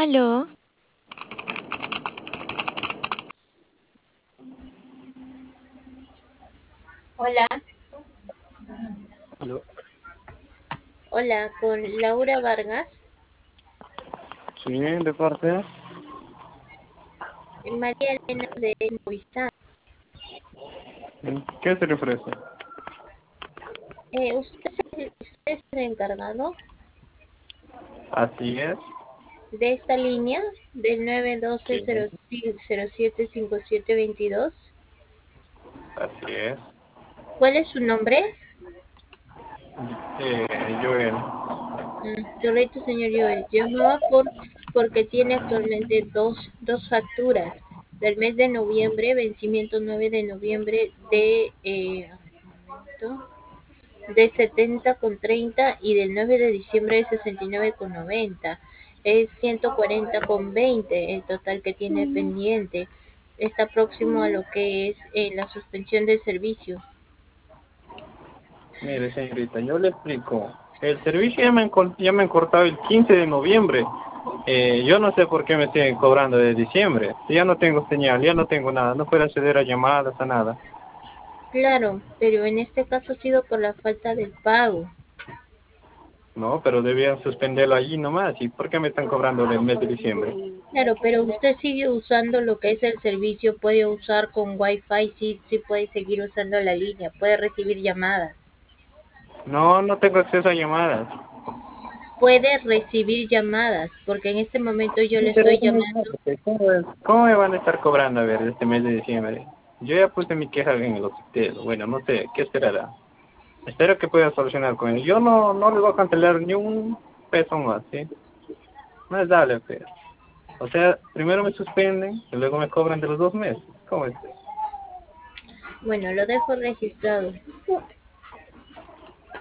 Aló, Hola, Aló. hola, con Laura Vargas. Sí, de parte. María Elena de Movistar. ¿En qué se le ofrece? ¿Usted es el encargado Así es. de esta línea del Sí, 912-075722? así es. ¿Cuál es su nombre? Joel. Correcto, señor Joel. Porque tiene actualmente dos facturas del mes de noviembre, vencimiento 9 de noviembre momento, de 70,30 y del 9 de diciembre de 69,90. Es 140,20 el total que tiene pendiente. Está próximo a lo que es la suspensión del servicio. Mire, señorita, yo le explico. El servicio ya me han cortado el 15 de noviembre. Yo no sé por qué me siguen cobrando de diciembre. Si ya no tengo señal, ya no tengo nada. No puedo acceder a llamadas, a nada. Claro, pero en este caso ha sido por la falta del pago. No, pero debían suspenderlo allí nomás. ¿Y por qué me están cobrando del mes de diciembre? Claro, pero usted sigue usando lo que es el servicio, puede usar con Wi-Fi, sí, sí puede seguir usando la línea, puede recibir llamadas. No, no tengo acceso a llamadas. Puede recibir llamadas, porque en este momento yo Sí, le pero estoy eso no es llamando. nada, pues, ¿cómo me van a estar cobrando, a ver, este mes de diciembre? Yo ya puse mi queja en el hospital. Bueno, no sé, ¿qué esperará? Espero que pueda solucionar con él. Yo no le voy a cancelar ni un peso más, ¿sí? No es dable, pues. O sea, primero me suspenden y luego me cobran de los 2 meses. ¿Cómo es? Bueno, lo dejo registrado.